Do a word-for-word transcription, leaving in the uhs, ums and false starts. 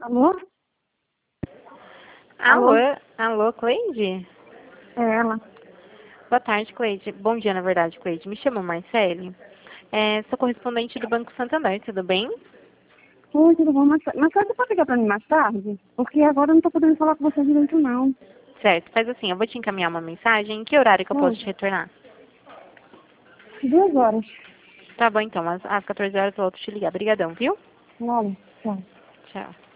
Alô? Alô, Alô? alô, Cleide? É ela. Boa tarde, Cleide. Bom dia, na verdade, Cleide. Me chamo Marcele. É, sou correspondente do Banco Santander, tudo bem? Oi, tudo bom? Mas, mas você pode ligar pra mim mais tarde? Porque agora eu não tô podendo falar com você direito, não. Certo, faz assim, eu vou te encaminhar uma mensagem. Em que horário que eu posso Oi. te retornar? Duas horas. Tá bom, então, às, às quatorze horas eu volto te ligar. Obrigadão, viu? Olha, tchau. Tchau.